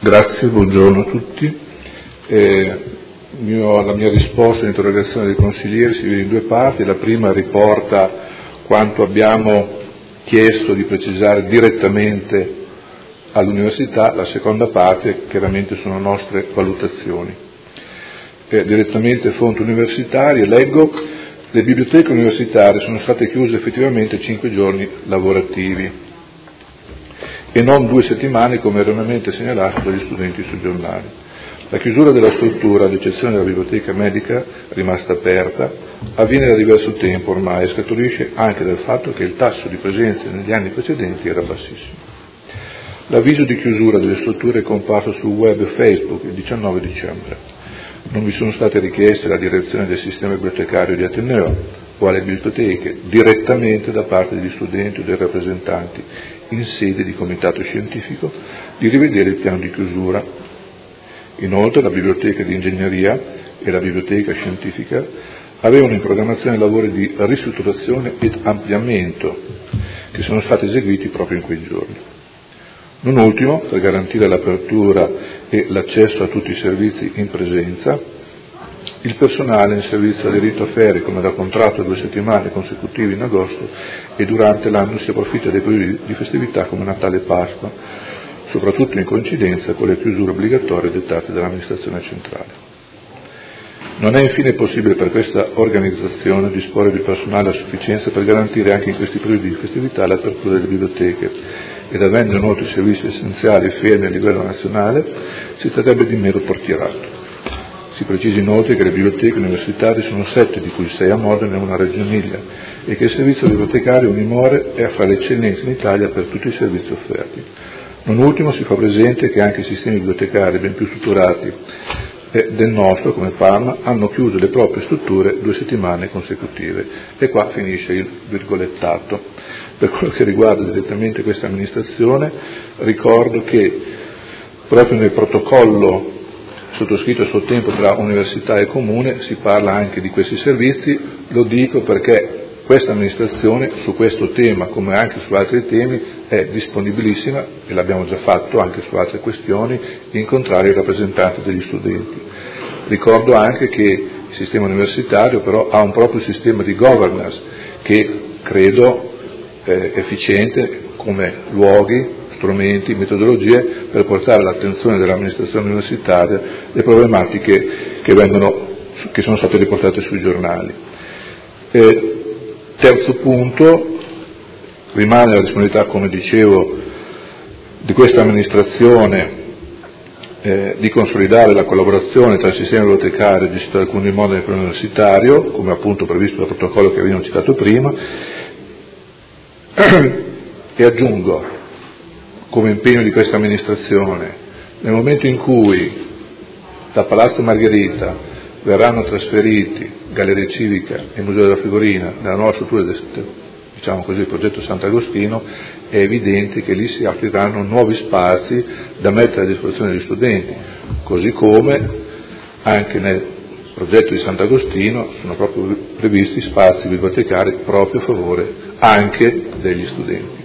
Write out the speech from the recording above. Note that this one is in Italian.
Grazie, buongiorno a tutti. La mia risposta all'interrogazione dei consiglieri si divide in due parti. La prima riporta quanto abbiamo chiesto di precisare direttamente all'università, la seconda parte chiaramente sono nostre valutazioni. Direttamente fonti universitarie, leggo: le biblioteche universitarie sono state chiuse effettivamente 5 giorni lavorativi e non 2 settimane come erroneamente segnalato dagli studenti sui giornali. La chiusura della struttura, ad eccezione della biblioteca medica rimasta aperta, avviene da diverso tempo ormai e scaturisce anche dal fatto che il tasso di presenza negli anni precedenti era bassissimo. L'avviso di chiusura delle strutture è comparso sul web Facebook il 19 dicembre. Non vi sono state richieste alla direzione del sistema bibliotecario di Ateneo o alle biblioteche direttamente da parte degli studenti o dei rappresentanti in sede di comitato scientifico di rivedere il piano di chiusura. Inoltre la biblioteca di ingegneria e la biblioteca scientifica avevano in programmazione lavori di ristrutturazione ed ampliamento che sono stati eseguiti proprio in quei giorni. Non ultimo, per garantire l'apertura e l'accesso a tutti i servizi in presenza, il personale in servizio aderito a ferie come da contratto 2 settimane consecutive in agosto e durante l'anno si approfitta dei periodi di festività come Natale e Pasqua, soprattutto in coincidenza con le chiusure obbligatorie dettate dall'amministrazione centrale. Non è infine possibile per questa organizzazione disporre di personale a sufficienza per garantire anche in questi periodi di festività l'apertura delle biblioteche ed avendo inoltre i servizi essenziali fermi a livello nazionale si tratterebbe di mero portierato. Si precisa inoltre che le biblioteche universitarie sono 7, di cui 6 a Modena e 1 a Reggio Emilia, e che il servizio bibliotecario Unimore è fra le eccellenze in Italia per tutti i servizi offerti. Non ultimo si fa presente che anche i sistemi bibliotecari ben più strutturati del nostro, come Parma, hanno chiuso le proprie strutture 2 settimane consecutive. E qua finisce il virgolettato. Per quello che riguarda direttamente questa amministrazione, ricordo che proprio nel protocollo sottoscritto a suo tempo tra università e comune si parla anche di questi servizi. Lo dico perché questa amministrazione su questo tema, come anche su altri temi, è disponibilissima, e l'abbiamo già fatto anche su altre questioni, incontrare i rappresentanti degli studenti. Ricordo anche che il sistema universitario però ha un proprio sistema di governance che credo efficiente come luoghi, strumenti, metodologie per portare all'attenzione dell'amministrazione universitaria le problematiche che sono state riportate sui giornali. Terzo punto, rimane la disponibilità, come dicevo, di questa amministrazione di consolidare la collaborazione tra il sistema bibliotecario e gestito da alcuni modi universitario, come appunto previsto dal protocollo che abbiamo citato prima, e aggiungo, come impegno di questa amministrazione, nel momento in cui da Palazzo Margherita verranno trasferiti Galleria Civica e Museo della Figurina nella nuova struttura diciamo così, il progetto Sant'Agostino, è evidente che lì si apriranno nuovi spazi da mettere a disposizione degli studenti, così come anche nel progetto di Sant'Agostino sono proprio previsti spazi bibliotecari proprio a favore anche degli studenti.